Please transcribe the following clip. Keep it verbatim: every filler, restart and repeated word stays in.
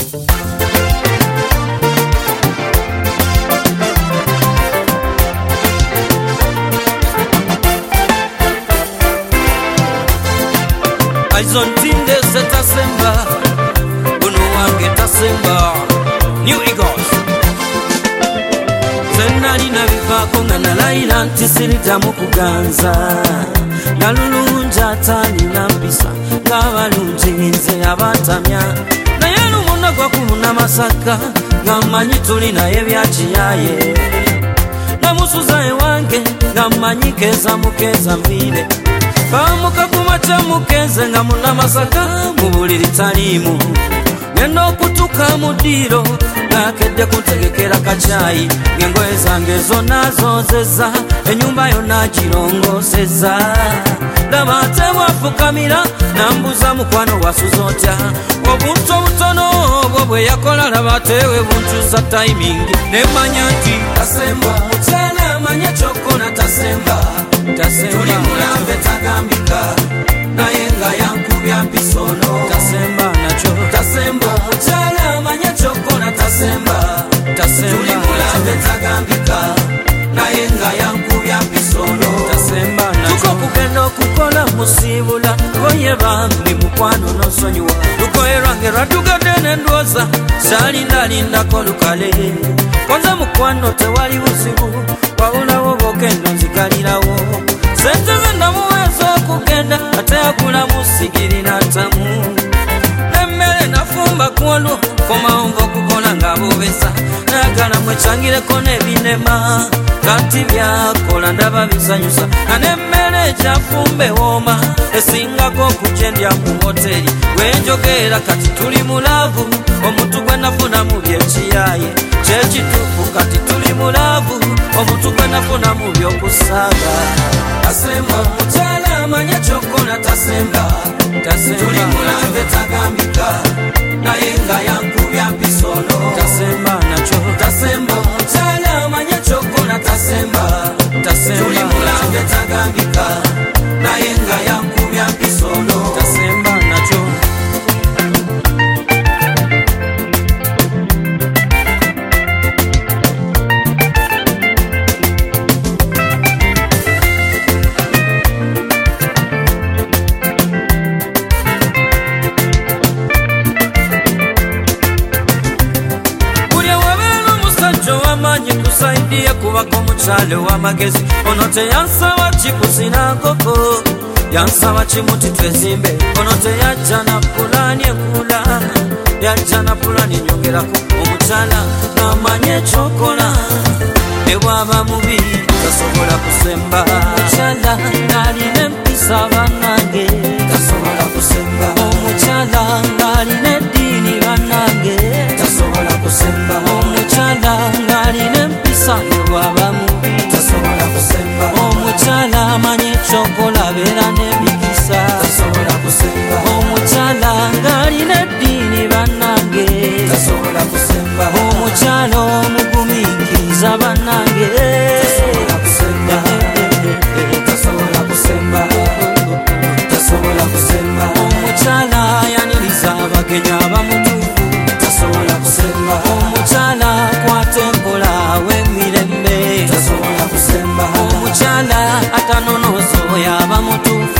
Aizontinde se tasemba Uno wange tasemba New Eagles Zenali na vivako nga nalaila nti siritamu kuganza Nalulunja tani na mpisa Ngabalunji nze abatamya Na yenu muna kwa kumuna masaka Ngamanyi tulina ebyachiyaye Namusuza ewange Ngamanyi keza mukeza mbile Kamuka kumacha mukeze nga muna masaka Mubuliri talimu Ngendo kutuka mudiro Nakedde kuntegekera kachayi Ngengoye zange zonna zozeza Enyumba yonna girongoseza Ndabate wafukamira Nambuza mukwano wasuzotya Obuntu obutono obwo bwe yakola Nabatewe buntuza timing Nemanya nti tasemba Mukyala amanya kyokkola tasemba Tuli mulambe tagambika Naye nga yankubya mpisono Tasemba nacho Tasemba Mukyala amanya kyokkola tasemba Tuli mulambe tagambika Naye nga yankubya mpisono Tasemba nacho Tuko kugenda okukola musibula Goye bambi mukwano nosonyiwa Lukoye lwange lwatugadde n'endwoza Salinda lindako lukale Kwanza mukwano tewali buzibu Wabulawo bokendo nzigalirawo Sente zenda muwezo okugenda Ate yakula musigiri natamu Nemmere nafumba kwolwo Komawongo okukola nga bobesa Nayagala mwechangireko nebinema Kanti byakola ndaba bisanyusa Na nemmere kyafumbe woma Esingako okujendya mu hoteli Wenjogera kati tuli mulavu Omuntu gwe nafuna mu byekiyaye Kyekituufu kati tuli mulavu Omuntu gwe nafuna mu byokusaaga Tasemba mukyala amanya kyokkola tasemba Tuli mulambe tagambika Naye nga yankubya mpisono Tasemba nacho Tasemba mukyala amanya kyokkola tasemba Tuli mulambe tagambika Naye nga yankubya mpisono Tasemba nacho Kusaidia kubako muchale wa magezi Onote yansaba chikusina koko Yansaba chimuti twezimbe Onote yajana pulani ekula Yajana pulani nyongerako Omuchala namanye chokola Ewaba mubi Tasobola kusemba Omuchala naline mpisa banange Tasobola kusemba Omuchala naline dini banange Tasobola kusemba Omuchala naline mpisa ewaba mubi Tasobola kusemba Omuchala amanye chokola bera nemikisa Tasobola kusemba Omuchala naline dini banange Tasobola kusemba Omuchala omugumikiriza banange Tasobola kusemba Tasobola kusemba Tasobola kusemba Omuchala yaniriza abagenya abamutuufu Tasobola kusemba Omuchala kwatempola w'emirembe Tasobola kusemba Omuchala atanonozo yaba mutuufu